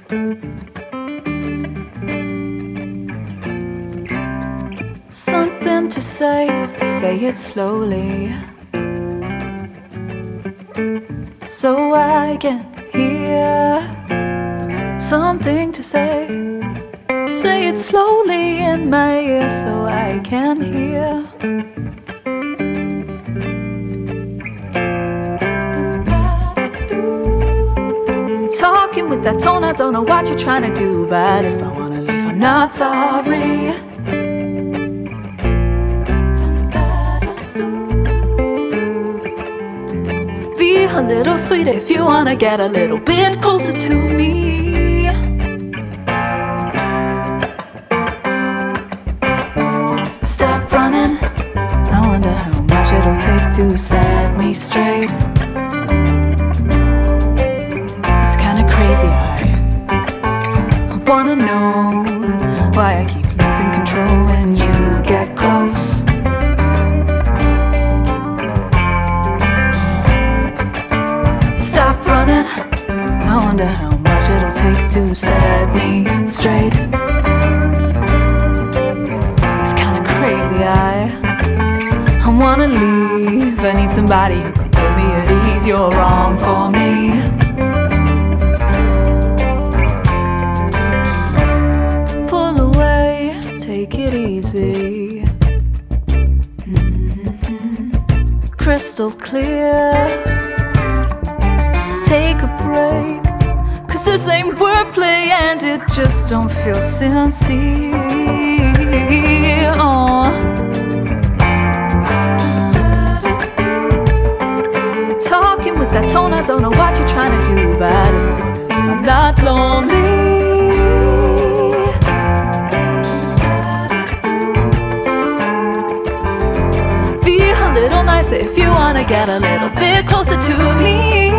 Something to say it slowly, so I can hear. Something to say it slowly in my ear, so I can hear. Talking with that tone, I don't know what you're trying to do, but if I wanna leave, I'm not sorry. Be a little sweeter if you wanna get a little bit closer to me. Stop running. I wonder how much it'll take to set me straight. It's kinda crazy, I wanna know why I keep losing control when you get close. Stop running. I wonder how much it'll take to set me straight. It's kinda crazy, I wanna leave. I need somebody who can put me at ease. You're wrong for me. Pull away, take it easy. Crystal clear. Take a break, 'cause this ain't wordplay and it just don't feel sincere. Talking with that tone, I don't know what you're trying to do, but if I wanna leave, I'm not lonely. Be a little nicer if you wanna get a little bit closer to me.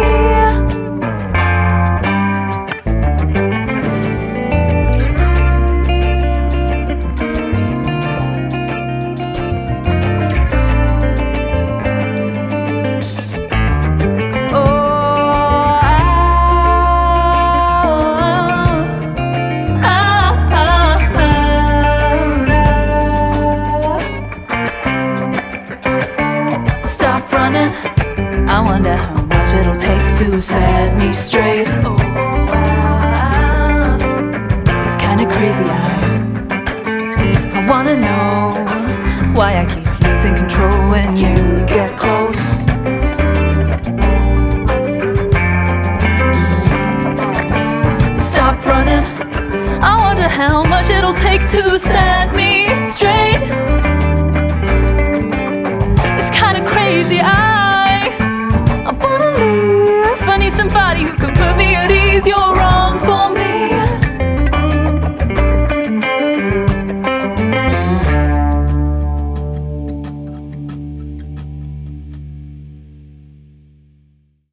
Stop running. I wonder how much it'll take to set me straight. It's kinda crazy, I wanna know why I keep losing control when you get